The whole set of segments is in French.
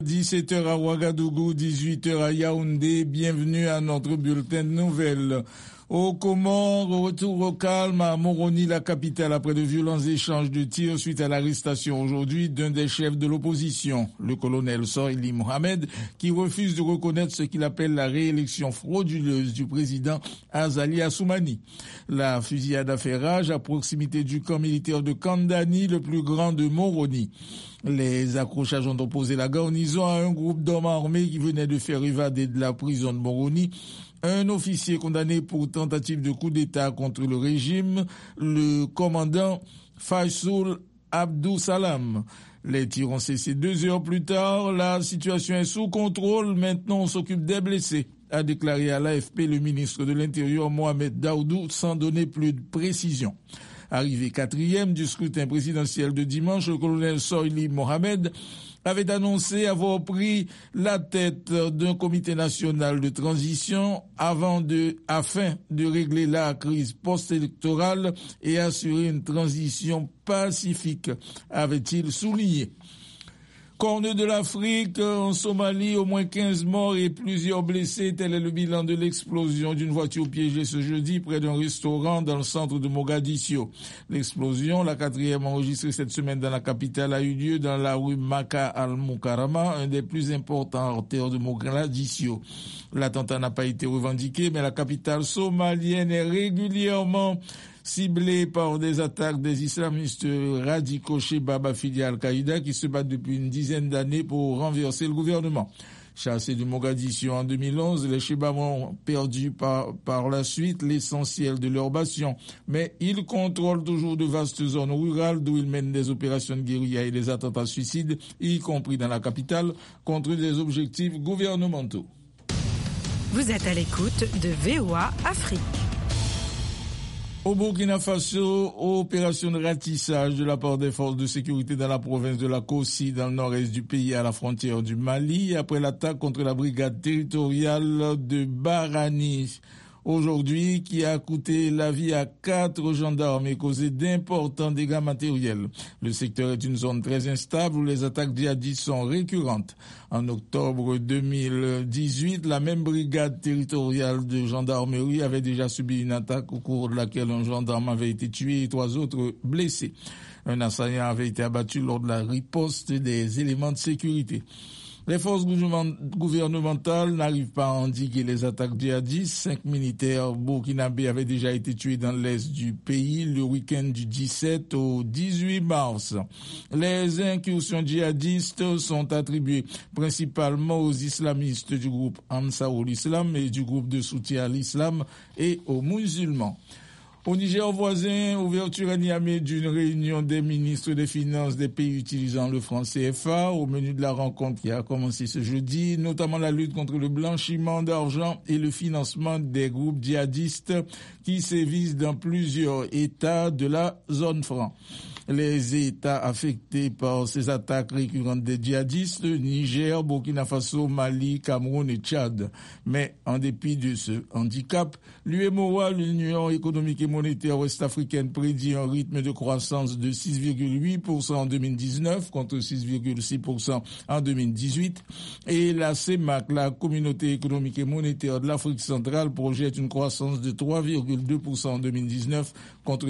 17h à Ouagadougou, 18h à Yaoundé. Bienvenue à notre bulletin de nouvelles. Aux Comores, retour au calme à Moroni, la capitale, après de violents échanges de tirs suite à l'arrestation aujourd'hui d'un des chefs de l'opposition, le colonel Sohili Mohamed, qui refuse de reconnaître ce qu'il appelle la réélection frauduleuse du président Azali Assoumani. La fusillade a fait rage à proximité du camp militaire de Kandani, le plus grand de Moroni. Les accrochages ont opposé la garnison à un groupe d'hommes armés qui venait de faire évader de la prison de Moroni un officier condamné pour tentative de coup d'État contre le régime, le commandant Faisal Abdou Salam. Les tirs ont cessé 2 heures plus tard. La situation est sous contrôle. Maintenant, on s'occupe des blessés, a déclaré à l'AFP le ministre de l'Intérieur Mohamed Daoudou, sans donner plus de précision. Arrivé 4e du scrutin présidentiel de dimanche, le colonel Sohili Mohamed avait annoncé avoir pris la tête d'un comité national de transition afin de régler la crise post-électorale et assurer une transition pacifique, avait-il souligné. Corne de l'Afrique, en Somalie, au moins 15 morts et plusieurs blessés. Tel est le bilan de l'explosion d'une voiture piégée ce jeudi près d'un restaurant dans le centre de Mogadiscio. L'explosion, la 4e enregistrée cette semaine dans la capitale, a eu lieu dans la rue Maka al-Mukarama, un des plus importants artères de Mogadiscio. L'attentat n'a pas été revendiqué, mais la capitale somalienne est régulièrement ciblés par des attaques des islamistes radicaux Shebab affiliés à Al-Qaïda qui se battent depuis une dizaine d'années pour renverser le gouvernement. Chassés de Mogadiscio en 2011, les Shebab ont perdu par la suite l'essentiel de leur bastion. Mais ils contrôlent toujours de vastes zones rurales d'où ils mènent des opérations de guérilla et des attentats suicides, y compris dans la capitale, contre des objectifs gouvernementaux. Vous êtes à l'écoute de VOA Afrique. Au Burkina Faso, opération de ratissage de la part des forces de sécurité dans la province de la Kossi, dans le nord-est du pays, à la frontière du Mali, après l'attaque contre la brigade territoriale de Barani. Aujourd'hui, qui a coûté la vie à 4 gendarmes et causé d'importants dégâts matériels. Le secteur est une zone très instable où les attaques djihadistes sont récurrentes. En octobre 2018, la même brigade territoriale de gendarmerie avait déjà subi une attaque au cours de laquelle un gendarme avait été tué et 3 autres blessés. Un assaillant avait été abattu lors de la riposte des éléments de sécurité. Les forces gouvernementales n'arrivent pas à endiguer les attaques djihadistes. 5 militaires burkinabés avaient déjà été tués dans l'est du pays le week-end du 17 au 18 mars. Les incursions djihadistes sont attribuées principalement aux islamistes du groupe Ansarul Islam et du groupe de soutien à l'islam et aux musulmans. Au Niger voisin, ouverture à Niamey d'une réunion des ministres des Finances des pays utilisant le franc CFA. Au menu de la rencontre qui a commencé ce jeudi, notamment la lutte contre le blanchiment d'argent et le financement des groupes djihadistes qui sévissent dans plusieurs États de la zone franc. Les États affectés par ces attaques récurrentes des djihadistes, Niger, Burkina Faso, Mali, Cameroun et Tchad. Mais en dépit de ce handicap, l'UEMOA, l'Union économique et monétaire ouest-africaine, prédit un rythme de croissance de 6,8% en 2019 contre 6,6% en 2018. Et la CEMAC, la Communauté économique et monétaire de l'Afrique centrale, projette une croissance de 3,2% en 2019 contre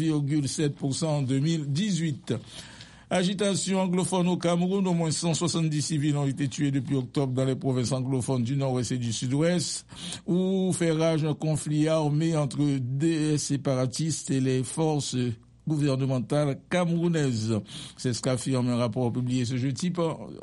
1,7% en 2018. Agitation anglophone au Cameroun, au moins 170 civils ont été tués depuis octobre dans les provinces anglophones du nord-ouest et du sud-ouest, où fait rage un conflit armé entre des séparatistes et les forces gouvernementale camerounaise. C'est ce qu'affirme un rapport publié ce jeudi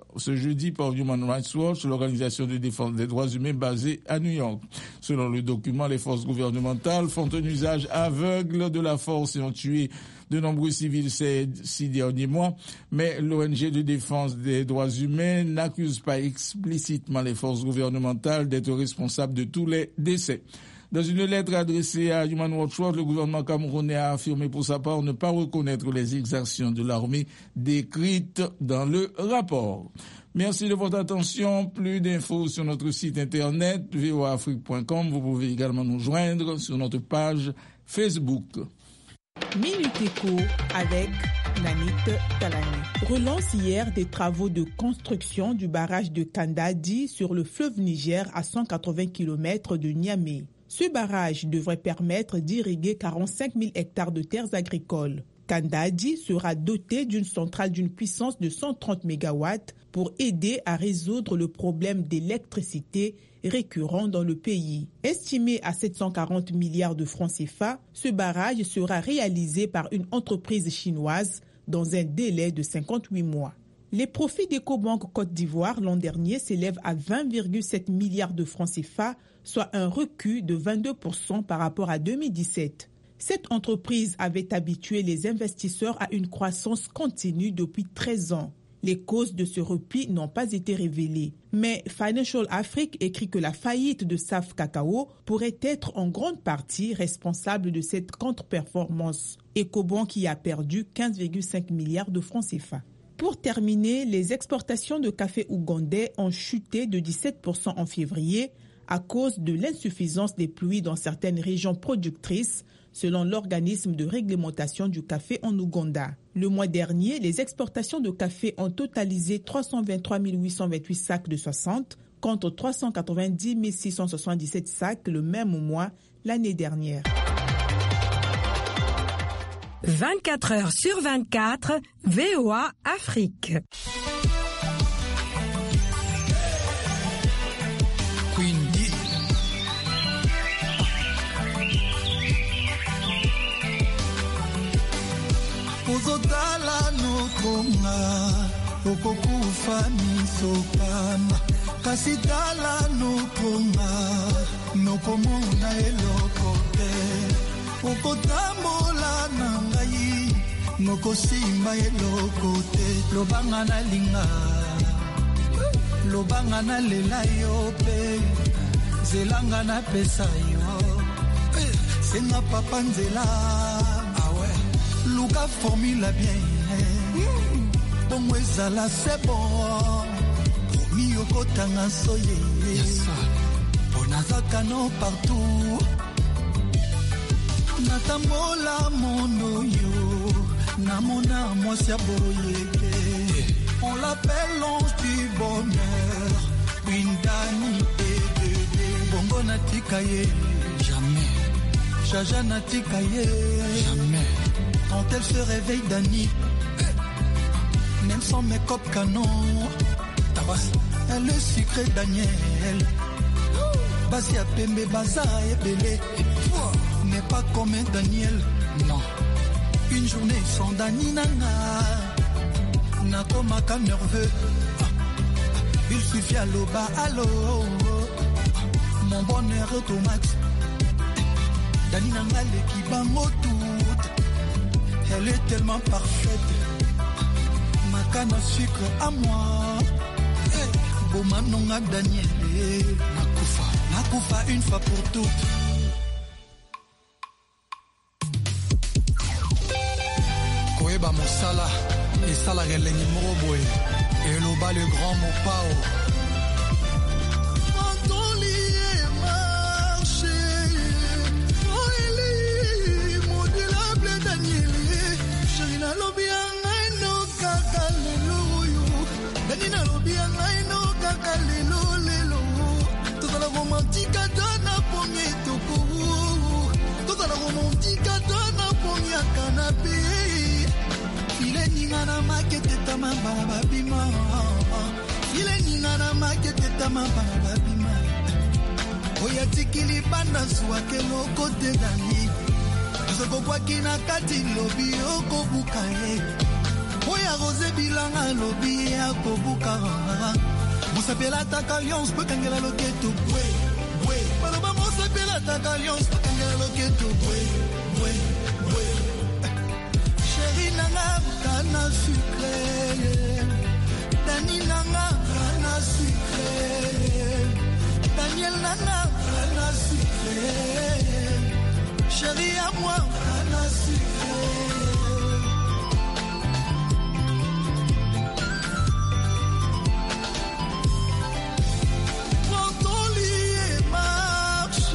par Human Rights Watch, l'organisation de défense des droits humains basée à New York. Selon le document, les forces gouvernementales font un usage aveugle de la force et ont tué de nombreux civils ces 6 derniers mois, mais l'ONG de défense des droits humains n'accuse pas explicitement les forces gouvernementales d'être responsables de tous les décès. Dans une lettre adressée à Human Rights Watch, le gouvernement camerounais a affirmé pour sa part ne pas reconnaître les exactions de l'armée décrites dans le rapport. Merci de votre attention. Plus d'infos sur notre site internet voaafrique.com. Vous pouvez également nous joindre sur notre page Facebook. Minute Éco avec Nanit Talani. Relance hier des travaux de construction du barrage de Kandadi sur le fleuve Niger à 180 km de Niamey. Ce barrage devrait permettre d'irriguer 45 000 hectares de terres agricoles. Kandadi sera doté d'une centrale d'une puissance de 130 MW pour aider à résoudre le problème d'électricité récurrent dans le pays. Estimé à 740 milliards de francs CFA, ce barrage sera réalisé par une entreprise chinoise dans un délai de 58 mois. Les profits d'Ecobank Côte d'Ivoire l'an dernier s'élèvent à 20,7 milliards de francs CFA, soit un recul de 22% par rapport à 2017. Cette entreprise avait habitué les investisseurs à une croissance continue depuis 13 ans. Les causes de ce repli n'ont pas été révélées. Mais Financial Afrique écrit que la faillite de SAF Cacao pourrait être en grande partie responsable de cette contre-performance. Ecobank y a perdu 15,5 milliards de francs CFA. Pour terminer, les exportations de café ougandais ont chuté de 17% en février à cause de l'insuffisance des pluies dans certaines régions productrices, selon l'organisme de réglementation du café en Ouganda. Le mois dernier, les exportations de café ont totalisé 323 828 sacs de 60 contre 390 677 sacs le même mois l'année dernière. 24 heures sur 24, VOA Afrique. Uzotala nukonga okokufa misopana kasitala nukonga nokomona elokote okotambola nangai nokosimba elokote lobanga na linga lobanga na lela yo pe zelanga na pesa yo senga papa nzela. Luka formula bien Bongo ezala c'est bon Promis okotanga soye Ponazaka no partout Natambola mono yo Namona mwasi ya boyeke On l'appelle l'ange du bonheur Windani et bébé Bongo natika ye Jamais Jaja natika ye Jamais Quand elle se réveille Dani, même sans make-up canon, elle est sucrée Daniel. Basia Pembe Baza et Belé, n'est pas comme un Daniel. Non, une journée sans Dani Nana, Nakomaka nerveux. Il suffit à l'oba, allô, mon bonheur automate. Dani Nana l'équipe en moto. Elle est tellement parfaite. Ma canne à sucre à moi. Bomanonga Daniel. Nakufa une fois pour toutes. Koeba Mosala et Salah Releni Moroboe. Et Loba le grand Mopao. Oya tikili banda swake loko te dani Zoko kwa kina kati lobi oko bukaye Oya rose bilanga lobi oko bukara Mosapela taka alliance Pekangela loketo bwe Paloba mosapela taka alliance Pekangela loketo bwe Chéri nanga kana sucré Dani nanga kana sucré Daniel nana kana sucré Chéri à moi kana sucré Prends ton lit et marche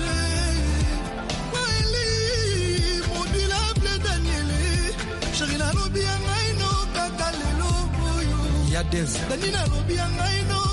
Mon dilable Daniel Chéri nano bien Dani na lobi ya ngai no